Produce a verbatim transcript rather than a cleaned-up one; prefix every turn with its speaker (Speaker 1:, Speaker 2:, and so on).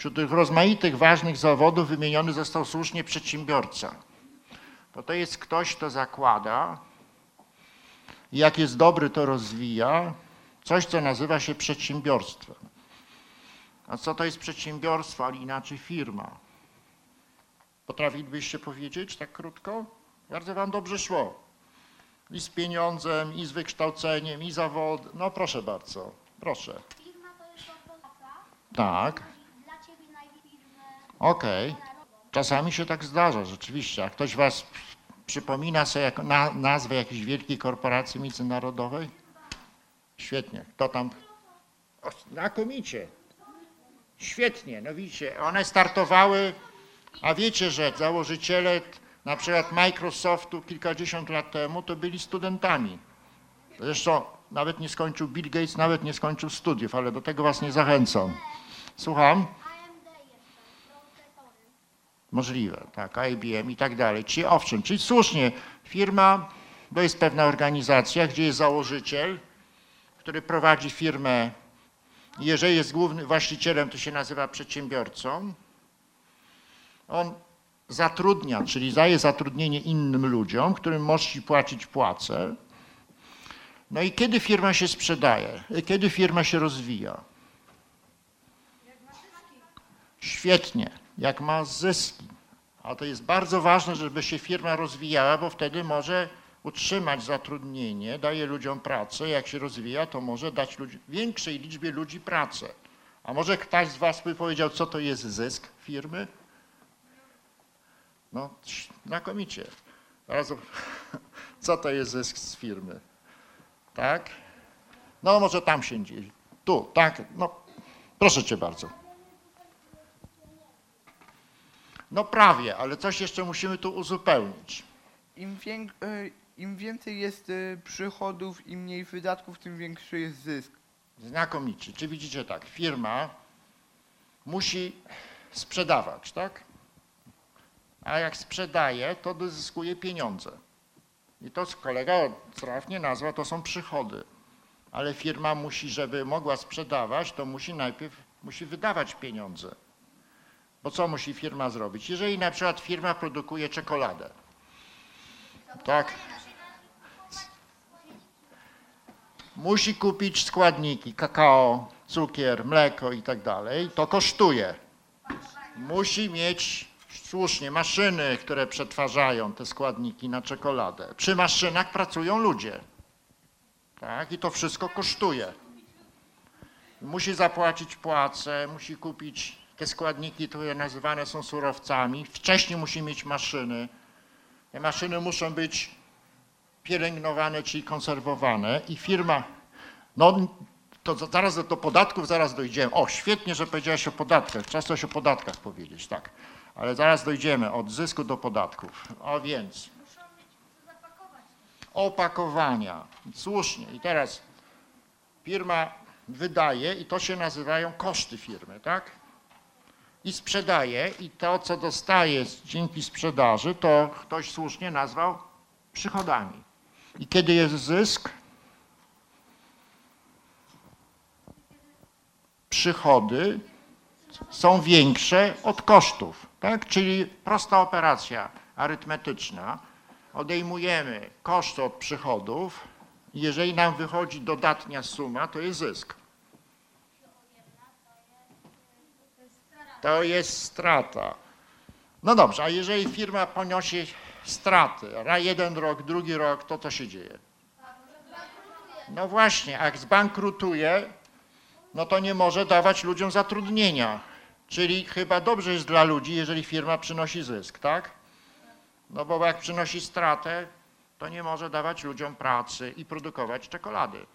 Speaker 1: Wśród tych rozmaitych ważnych zawodów wymieniony został słusznie przedsiębiorca. Bo to jest ktoś, kto zakłada i jak jest dobry, to rozwija coś, co nazywa się przedsiębiorstwem. A co to jest przedsiębiorstwo, ale inaczej firma? Potrafilibyście powiedzieć tak krótko? Bardzo wam dobrze szło. I z pieniądzem, i z wykształceniem, i zawodem. No proszę bardzo, proszę.
Speaker 2: Firma to jest praca.
Speaker 1: Tak,
Speaker 2: Dla ciebie najfirmy.
Speaker 1: okej. Czasami się tak zdarza, rzeczywiście. Jak ktoś was przypomina sobie jako na, nazwę jakiejś wielkiej korporacji międzynarodowej? Świetnie. Kto tam? O, znakomicie. Świetnie. No widzicie, one startowały, a wiecie, że założyciele na przykład Microsoftu kilkadziesiąt lat temu to byli studentami. Zresztą nawet nie skończył Bill Gates, nawet nie skończył studiów, ale do tego was nie zachęcam. Słucham?
Speaker 2: A M D jeszcze, procesory.
Speaker 1: Możliwe, tak, I B M i tak dalej. Czyli owszem, czyli słusznie, firma to jest pewna organizacja, gdzie jest założyciel, który prowadzi firmę. Jeżeli jest głównym właścicielem, to się nazywa przedsiębiorcą. On zatrudnia, czyli daje zatrudnienie innym ludziom, którym musi płacić płacę. No i kiedy firma się sprzedaje? Kiedy firma się rozwija? Świetnie, jak ma zyski. A to jest bardzo ważne, żeby się firma rozwijała, bo wtedy może utrzymać zatrudnienie, daje ludziom pracę. Jak się rozwija, to może dać ludzi, większej liczbie ludzi pracę. A może ktoś z was by powiedział, co to jest zysk firmy? No, znakomicie. Teraz, co to jest zysk z firmy? Tak? No, może tam się dzieje. Tu, tak? No, proszę cię bardzo. No prawie, ale coś jeszcze musimy tu uzupełnić.
Speaker 3: Im, wiek, y, Im więcej jest y, przychodów i mniej wydatków, tym większy jest zysk.
Speaker 1: Znakomicie. Czy widzicie tak, firma musi sprzedawać, tak? A jak sprzedaje, to zyskuje pieniądze. I to kolega trafnie nazwał, to są przychody. Ale firma musi, żeby mogła sprzedawać, to musi najpierw musi wydawać pieniądze. Bo co musi firma zrobić? Jeżeli na przykład firma produkuje czekoladę, tak? Musi kupić składniki, kakao, cukier, mleko i tak dalej, to kosztuje. Musi mieć słusznie maszyny, które przetwarzają te składniki na czekoladę. Przy maszynach pracują ludzie, tak? I to wszystko kosztuje. Musi zapłacić płacę, musi kupić te składniki, które nazywane są surowcami. Wcześniej musi mieć maszyny. Te maszyny muszą być pielęgnowane, czyli konserwowane i firma, no to zaraz do, do podatków zaraz dojdziemy. O, świetnie, że powiedziałeś o podatkach. Trzeba coś o podatkach powiedzieć, tak. Ale zaraz dojdziemy od zysku do podatków. A więc opakowania. Słusznie. I teraz firma wydaje i to się nazywają koszty firmy, tak? I sprzedaje i to, co dostaje dzięki sprzedaży, to ktoś słusznie nazwał przychodami. I kiedy jest zysk? Przychody są większe od kosztów, tak? Czyli prosta operacja arytmetyczna. Odejmujemy koszty od przychodów. Jeżeli nam wychodzi dodatnia suma, to jest zysk. To jest strata. No dobrze, a jeżeli firma poniesie straty, jeden rok, drugi rok, to co się dzieje? No właśnie, jak zbankrutuje, no to nie może dawać ludziom zatrudnienia. Czyli chyba dobrze jest dla ludzi, jeżeli firma przynosi zysk, tak? No bo jak przynosi stratę, to nie może dawać ludziom pracy i produkować czekolady.